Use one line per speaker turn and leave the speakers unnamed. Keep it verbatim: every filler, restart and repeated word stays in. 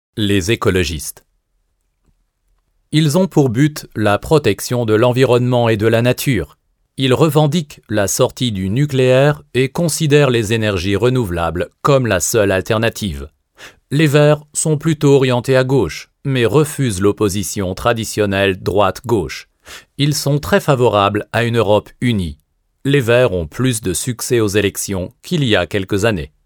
Les écologistes. Ils ont pour but la protection de l'environnement et de la nature. Ils revendiquent la sortie du nucléaire et considèrent les énergies renouvelables comme la seule alternative. Les Verts sont plutôt orientés à gauche, mais refusent l'opposition traditionnelle droite-gauche. Ils sont très favorables à une Europe unie. Les Verts ont plus de succès aux élections qu'il y a quelques années.